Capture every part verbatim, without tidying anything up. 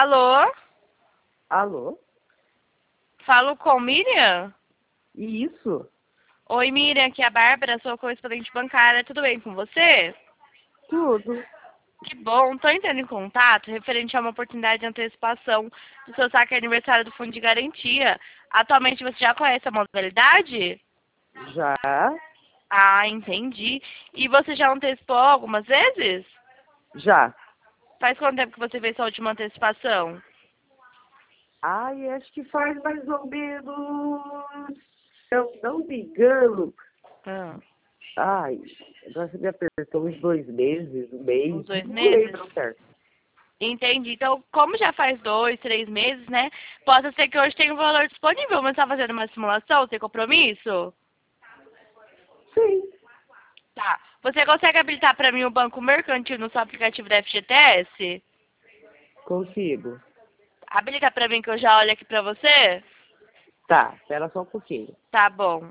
Alô? Alô? Falo com Miriam? Isso? Oi, Miriam, aqui é a Bárbara, sou correspondente bancária. Tudo bem com você? Tudo. Que bom. Estou entrando em contato referente a uma oportunidade de antecipação do seu saque aniversário do Fundo de Garantia. Atualmente você já conhece a modalidade? Já? Ah, entendi. E você já antecipou algumas vezes? Já. Faz quanto tempo que você fez sua última antecipação? Ai, acho que faz mais ou menos... Se eu não me engano... Ah, Ai, agora você me apertou uns dois meses, um mês. uns dois Não meses? lembro certo. Entendi. Então, como já faz dois, três meses, né? Pode ser que hoje tenha um valor disponível, mas está fazendo uma simulação, sem compromisso? Sim. Tá. Você consegue habilitar para mim o Banco Mercantil no seu aplicativo da F G T S? Consigo. Habilita para mim que eu já olho aqui para você? Tá, espera só um pouquinho. Tá bom.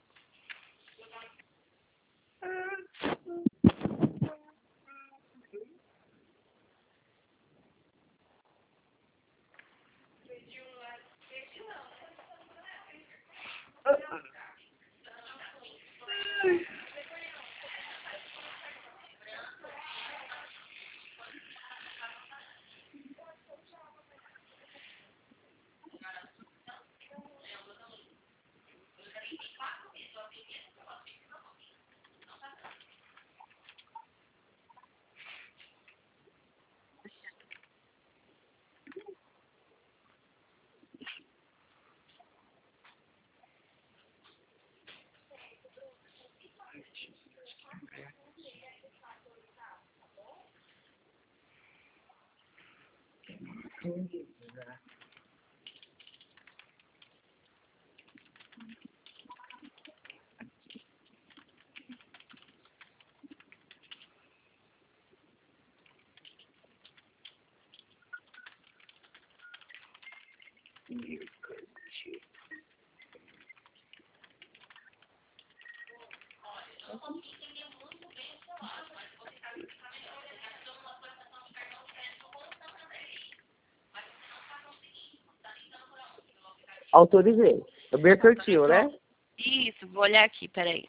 Autorizei. O Mercantil, né? Isso, vou olhar aqui, peraí.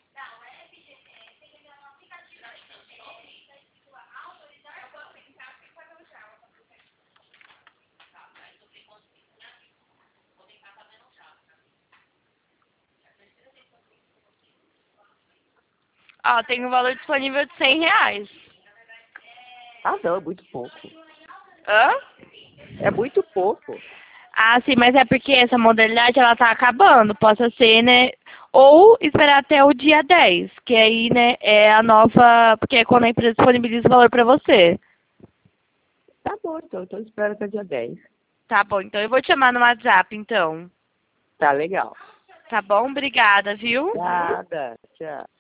Ó, tem um valor disponível de cem reais. Ah, não, é muito pouco. Hã? É muito pouco. Ah, sim, mas é porque essa modalidade ela tá acabando. Possa ser, né? Ou esperar até o dia dez, que aí, né, é a nova. Porque é quando a empresa disponibiliza o valor pra você. Tá bom, então. Então espera até dia dez. Tá bom, então eu vou te chamar no WhatsApp, então. Tá legal. Tá bom? Obrigada, viu? Nada. Tchau.